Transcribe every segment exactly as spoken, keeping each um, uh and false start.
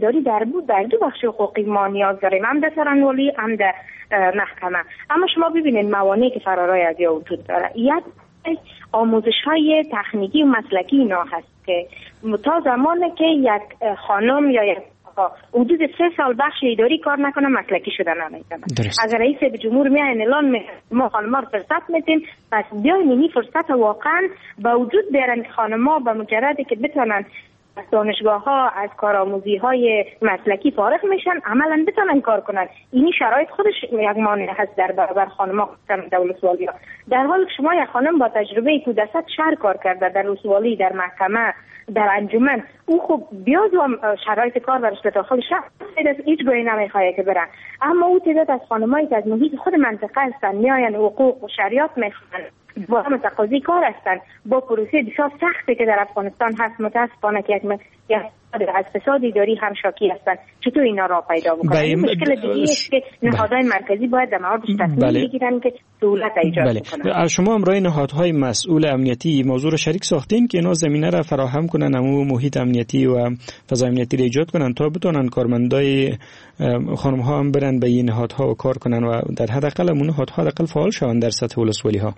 اداری در بود در دو بخش حقوقی ما نیاز داریم، هم در سرانولی هم در محکمه. اما شما ببینید موانعی که فرارای از یا وجود داره. یک آموزش های تکنیکی و مسلکی اینا هست که تا زمانی که یک خانم یا یک حدود سه سال بخش اداری کار نکنه مسلکی شده نمیتونه. اگر رئیس جمهور میاین اعلان می ما خانم‌ها رو فرصت میدیم، پس بیاین این فرصت واقعا به وجود بیارن. خانم‌ها به مجردی که بتونن از دانشگاه ها از کارآموزی های مسلکی فارغ میشن عملا بتونن کار کنن. اینی شرایط خودش یک مانع هست در برابر خانم‌ها در ولسوالی ها. در حالی که شما یک خانم با تجربه کودست شهر کار کرده در ولسوالی، در محکمه، در انجمن، او خب بیاد و شرایط کار برش به داخل شهر هیچ گویی نمیخواه که برن. اما او تعداد از خانمایی که از محیط خود منطقه هستن میاین حقوق و شریعت میخوان با هم تقاضی کار هستن با پروسه بسیار سختی که در افغانستان هست. متاسفانه که یک از فساد اداری هم شاکی هستن. چطور اینا را پیدا بکنن؟ این مشکل دیگه است که نهادهای مرکزی باید در موردش تصمیم بگیرن که سهولت ایجاد کنن. شما امروز نهادهای مسئول امنیتی موضوع رو شریک ساختین که اینا زمینه را فراهم کنن، همون محیط امنیتی و فضا امنیتی را ایجاد کنن تا بتونن کارمندای خانم ها هم برن به این نهادها و کار کنن و در حداقل اون نهادها حداقل فعال شون در سطح ولسوالی ها.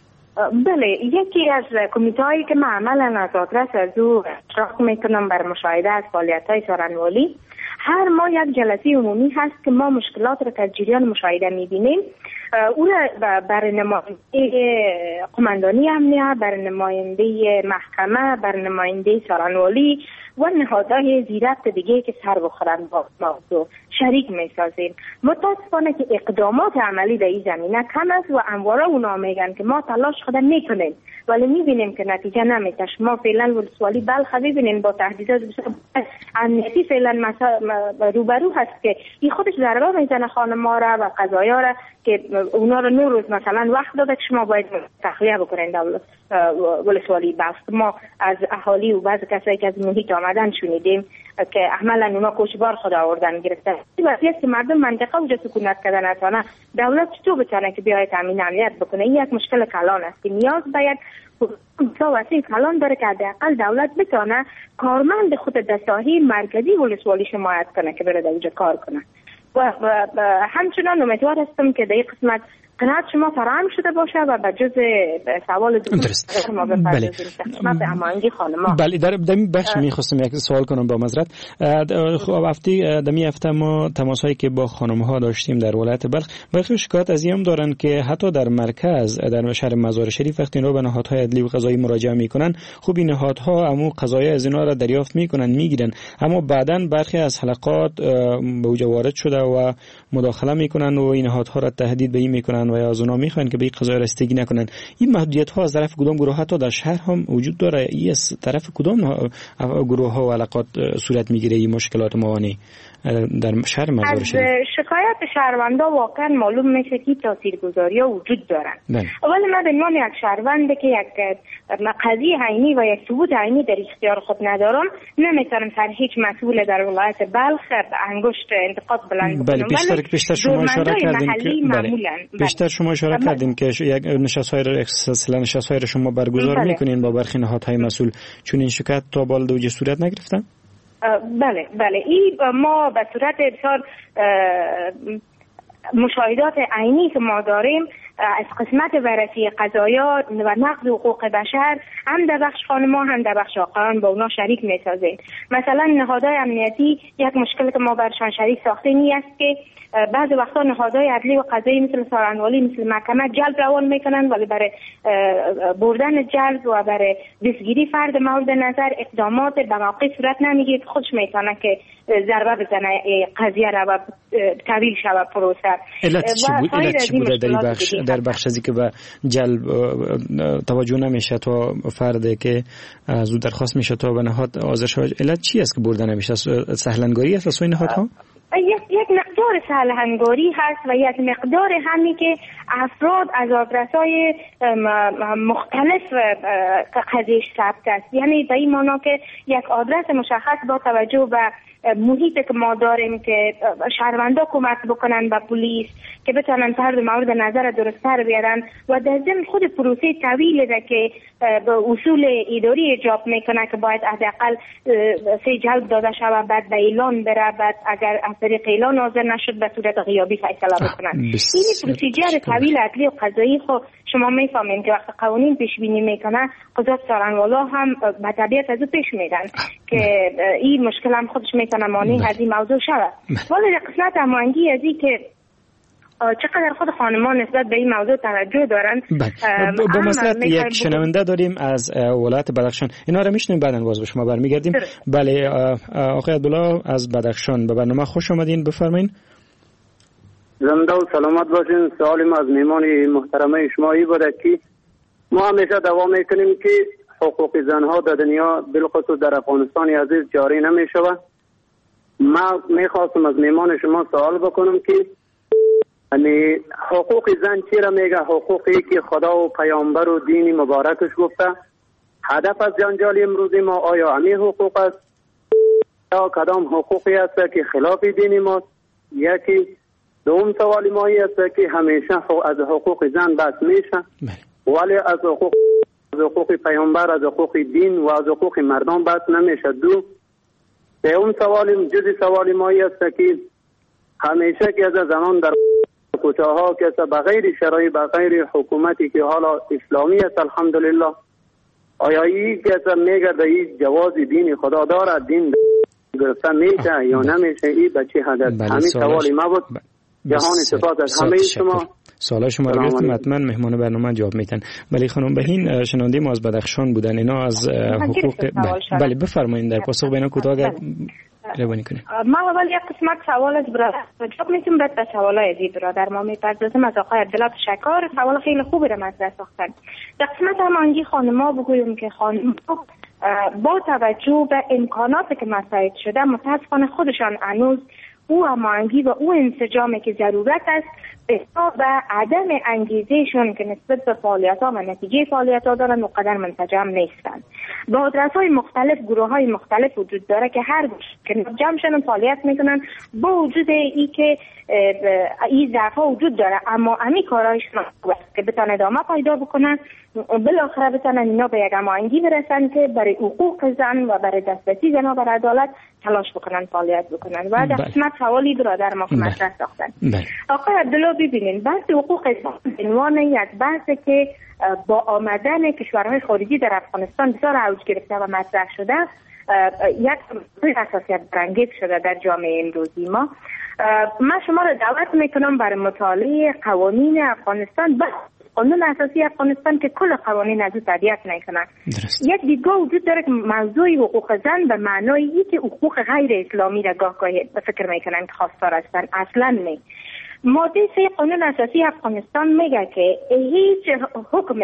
بله، یکی از کمیته هایی که من عملا از آدرس از او اشتراک میکنم بر مشاهده از فعالیت های سرانولی، هر ماه یک جلسه عمومی هست که ما مشکلات را که جریان مشاهده میبینیم او را بر نماینده قماندانی امنیت، بر نماینده محکمه، بر نماینده سرانولی و نهادهای زیرفت دیگه که سر بخورن با موضوع شریک میسازیم. متاسفانه که اقدامات عملی در این زمینه کم است و همواره اونا میگن که ما تلاش خودم میکنیم ولی میبینیم که نتیجه نمیده. ما فعلا ولسوالی بلخ ببینیم با تهدیدات امنیتی فعلا روبرو هست که این خودش ضربه میزنه خانم‌ها را و قضایا را که اونا رو نور روز مثلا وقت داده که شما باید تخلیه بکنین در ولسوالی بلخ. ما از اهالی و بعض کسایی که از محیط آمدن شنیدیم که عملا اونا کوچبار خود آوردن گرفتن. این وضعیت که مردم منطقه وجه سکونت کردن اتانه دولت چطور بتونه که بیاید تامین امنیت بکنه؟ این یک مشکل کلان است که نیاز باید تا وسیع کلان داره که حداقل دولت بتونه کارمند خود در ساحه مرکزی ولسوالی حمایت کنه که بره در اونجا کار کنه. و همچنان امیدوار هستم که در این قسمت قناعت شما فراهم شده باشه و به جز سوال دوست ما بپردازیم خدمت هماهنگی خانم‌ها. بله، در دمی بخش می‌خواستم یک سوال کنم با معذرت. خب هفته دمی هفته ما تماسایی که با خانم‌ها داشتیم در ولایت بلخ، بخش شکایت از این دارن که حتی در مرکز در شهر مزار شریف وقتی اینا به نهادهای عدلی و قضایی مراجعه میکنن، خب این نهادها همو قضایا از اینا را دریافت میکنن میگیرن، اما بعداً برخی از حلقات به وجود وارد شده و مداخله میکنن و این نهادها را تهدید به این میکنن و یا از اونا میخوان که به این قضایا رسیدگی نکنن. این محدودیت ها از طرف کدام گروه ها تا در شهر هم وجود داره؟ این از طرف کدام گروه ها و علاقات صورت میگیره این مشکلات موانع در شهر مزار شریف؟ از شکایت شهروندا واقعا معلوم میشه که تاثیرگذاری ها وجود دارن. ولی من به عنوان یک شهروند که یک قضیه عینی و یک ثبوت عینی در اختیار خود ندارم نمیتونم سر هیچ مسئول در ولایت بلخ انگشت انتقاد بلند بله بیشتر بیشتر شما اشاره کردین که بله بیشتر شما اشاره کردین که یک نشست‌های اصلا نشست‌های شما برگزار بله. میکنین با برخی نهادهای مسئول، چون این شکایت تا بالد وجه صورت نگرفتن؟ بله بله این ما به صورت بسیار مشاهدات عینی که ما داریم از قسمت بررسی قضایا و نقض حقوق بشر هم در بخش خانم‌ها هم در بخش آقایان با اونا شریک می‌سازیم. مثلا نهادهای امنیتی یک مشکل که ما برشان شریک ساختیم این است که بعضی وقتا نهادهای عدلی و قضایی مثل سرانولی مثل محکمه جلب روان میکنن ولی برای بردن جلب و برای دستگیری فرد مورد نظر اقدامات به موقع صورت نمیگیره که خودش میتونه که ضربه بزنه قضیه را و طویل شود پروسه. علت چی بود؟ علت چی بوده در بخش در بخش ازی که به جلب توجه نمیشه تا فردی که زود درخواست میشه تا به نهاد حاضر شود؟ علت چی است که برده نمیشه؟ سهلنگاری است از این نهادها؟ یک یک مقدار سهلنگاری هست و یک مقدار همی که افراد از آدرس‌های مختلف قضیه ثبت است. یعنی به این معنا که یک آدرس مشخص با توجه به محیطی که ما داریم که شهروندا کمک بکنن به پلیس که بتونن فرد مورد نظر درست‌تر بیارن و در ضمن خود پروسه طویلی ده که به اصول اداری اجاب میکنه که باید حداقل سه جلب داده شود، بعد به اعلان بره، بعد اگر از طریق اعلان حاضر نشد به صورت غیابی فیصله بکنن. این پروسیجر طویل عدلی و قضایی خو شما میفهمین که وقت قوانین پیش بینی میکنه قضات سارنوالا هم به طبیعت از او پیش میدن که این مشکل هم خودش میتونه مانع از این موضوع شود. ولی در قسمت هماهنگی از این که چقدر خود خانمان نسبت به این موضوع توجه دارن. با مسئله یک شنونده داریم از ولایت بدخشان، اینا رو میشنیم بعداً باز به شما برمیگردیم. بله آقای عبدالله از بدخشان، به برنامه خوش آمدین، بفرمایید. زنده و سلامت باشین. سوالم از میمان محترمه شما ای بوده که ما همیشه دوام میکنیم که حقوق زنها در دنیا بالخصوص در افغانستان عزیز جاری نمیشود. ما میخواستم از میمان شما سوال بکنم که یعنی حقوق زن چی را میگه؟ حقوقی که خدا و پیامبر و دین مبارکش گفته. هدف از جنجال امروزی ما آیا همین حقوق است یا کدام حقوقی است که خلاف دین ما؟ یکی دوم سوال ما این است که همیشه از حقوق زن بحث میشه ولی از حقوق از حقوق پیامبر، از حقوق دین و از حقوق مردم بحث نمیشه. دو دوم سوال جزی سوال ما این است که همیشه که از زنان در کوچه ها که بغیر شرایط بغیر حکومتی که حالا اسلامی است الحمدلله، آیا این که میگرده این جواز دین خدا داره، دین گرفته میشه یا نمیشه؟ این به چه هدف؟ همین سوالی ما بود. جهان سپاس از همه شما. سوال شما رو گرفتیم، حتما مهمان برنامه جواب میتن. بله خانم بهین، شنونده ما از بدخشان بودن، اینا از حقوق. بله بفرمایید در پاسخ به اینا کوتاه روانی کنید. ما اول یک قسمت سوال از برادر جواب میتونم، بعد به سوالای دی برادر ما میپردازم. از آقای عبدالله تشکر، سوال خیلی خوبی رو مطرح ساختن. در قسمت همانگی خانم‌ها بگویم که خانم‌ها با توجه به امکاناتی که مساعد شده متاسفانه خودشان هنوز او هماهنگی و او انسجامی که ضرورت است به عدم انگیزهشون که نسبت به فعالیت‌ها و نتیجه فعالیت‌ها دارن و قدر منسجم نیستن. با آدرس‌های مختلف، گروه‌های مختلف وجود داره که هر که جمع شدن فعالیت میکنن با وجود ای که این ضعف‌ها وجود داره، اما همین کارهایشون که بتونن ادامه پیدا بکنن بالاخره بتونن اینا به یک هماهنگی برسن که برای حقوق زن و برای دسترسی زنها بر عدالت تلاش بکنن، فعالیت بکنن. و در قسمت سوالی برادر ما مطرح ساختن. آقای عبدالله ببینین بحث حقوق زن به عنوان یک بحثی که با آمدن کشورهای خارجی در افغانستان بسیار اوج گرفته و مطرح شده، یک حساسیت برانگیز شده در جامعه امروزی ما. من شما را دعوت میکنم برای مطالعه قوانین افغانستان، قانون اساسی افغانستان که کل قوانین از او تبعیت میکنن. یک دیدگاه وجود داره که موضوع حقوق زن به معنای ای که حقوق غیر اسلامی را گاه گاهی فکر میکنن که خواستار هستن. اصلا نه. ماده سه قانون اساسی افغانستان میگه که هیچ حکم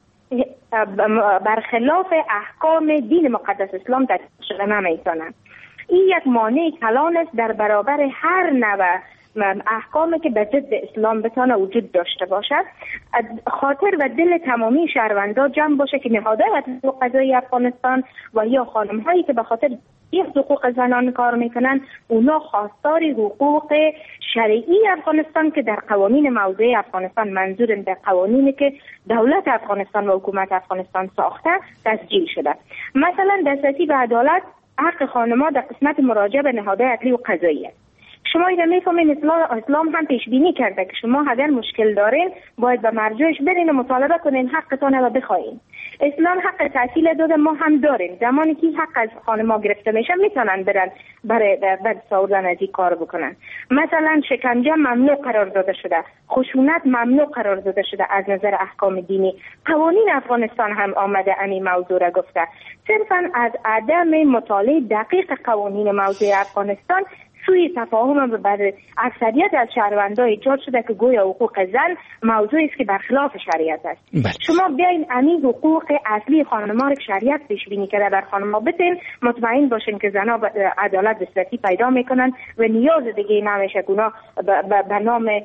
برخلاف احکام دین مقدس اسلام در شده نمیتونه. این یک مانع کلان است در برابر هر نوع احکامی که به ضد اسلام بتونه وجود داشته باشد. خاطر و دل تمامی شهروندا جمع باشه که نهادهای حقوق قضایی افغانستان و یا خانم هایی که به خاطر این حقوق زنان کار میکنن، اونا خواستار حقوق شرعی افغانستان که در قوانین موضوعی افغانستان، منظور در قوانینی که دولت افغانستان و حکومت افغانستان ساخته، تسجیل شده. مثلا دسترسی به عدالت حق خانم‌ها در قسمت مراجعه به نهادهای عدلی و قضایی است. شما اینا میفهمین اسلام هم پیش بینی کرده که شما اگر مشکل دارین باید به مرجعش برین و مطالبه کنین، حقتون رو بخواین. اسلام حق تحصیل داده، ما هم داریم. زمانی که حق از خانم‌ها گرفته میشه میتونن برن برای بعد ساوردن از این کار بکنن. مثلا شکنجه ممنوع قرار داده شده، خشونت ممنوع قرار داده شده از نظر احکام دینی. قوانین افغانستان هم آمده این موضوع را گفته. صرفا از عدم مطالعه دقیق قوانین موضوع افغانستان سوی تفاهم بر اکثریت از شهروندان ایجاد شده که گویا حقوق زن موضوعی است که برخلاف شریعت است. بله. شما بیاین همین حقوق اصلی خانم‌ها را که شریعت پیش بینی کرده بر خانم‌ها بدین، مطمئن باشین که زن‌ها عدالت دسترسی پیدا میکنن و نیاز دیگه نمیشه که اونا به نام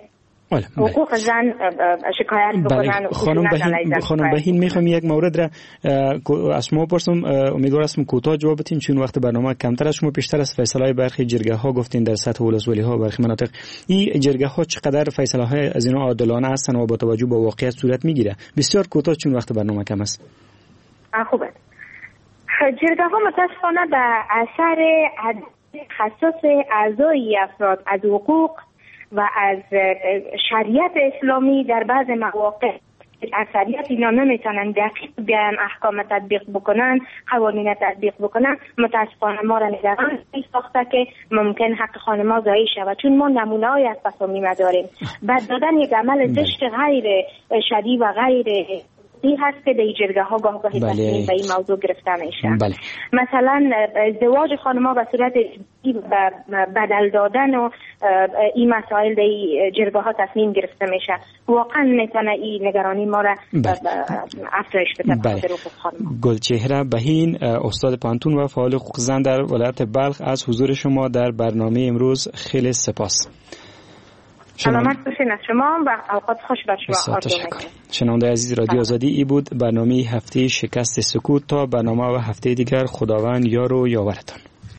حقوق زن شکایت بکنن. خانم بهین خانم بهین میخوام یک مورد را از شما بپرسم، امیدوار هستم کوتاه جواب بدین چون وقت برنامه کمتر از شما. پیشتر از فیصله برخی جرگه ها گفتین در سطح ولسوالی ها برخی مناطق این جرگه ها چقدر فیصله های از اینا عادلانه هستن و با توجه به واقعیت صورت میگیره؟ بسیار کوتاه چون وقت برنامه کم است. خوبه. جرگه ها متاسفانه به اثر خصوص اعضای افراد از حقوق و از شریعت اسلامی در بعض مواقع اکثریت اینا نمیتونن دقیق بیان احکام تطبیق بکنن، قوانین تطبیق بکنن. متاسفانه ما را نگران ساخته که ممکن حق خانم‌ها ضایع شود، چون ما نمونه‌ای از تصامیم داریم. بعد دادن یک عمل زشت غیر شرعی و غیر این هست که در جرگه ها گاه گاهی تصمیم به این موضوع گرفته میشه. بله. مثلا ازدواج خانم‌ها به صورت بدل دادن و این مسائل در جرگه ها تصمیم گرفته میشه. واقعا میتونه این نگرانی ما را افزایش بده. بله. گلچهره بهین، استاد پانتون و فعال حقوق زن در ولایت بلخ، از حضور شما در برنامه امروز خیلی سپاس. سلامت باشین از شما و اوقات خوش بر شما. شنونده عزیز رادیو آزادی، ای بود برنامه هفته شکست سکوت. تا برنامه و هفته دیگر خداوند یار و یاورتان.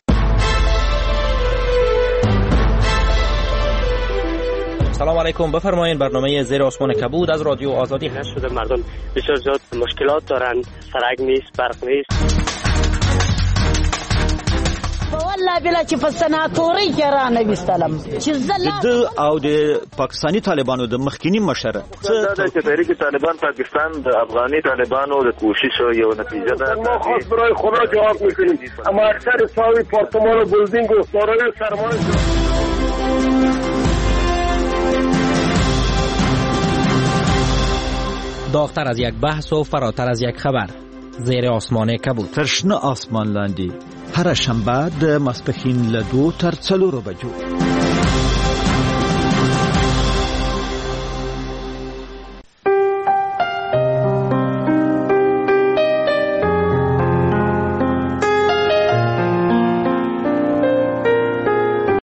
سلام علیکم، بفرمایید. برنامه زیر آسمان کبود از رادیو آزادی هست. شده مردم بسیار زیاد مشکلات دارن، سرک نیست، برق نیست. والله بلا چې په سناتوري کې را نه وستلم چې زله د او د پاکستانی طالبانو د مخکینی مشر څه د تحریک طالبان پاکستان د افغاني طالبانو د کوشش یو نتیجه ده. ما خاص برای خدا جواب میکنیم، اما اکثر ساوی پارتمان و بلدینگ و دارای سرمایه داغتر از یک بحث و فراتر از یک خبر، زیر آسمان کبود. ترشنه آسمان لاندی هر شنبه د ماسپښین له دوه تر څلورو بجو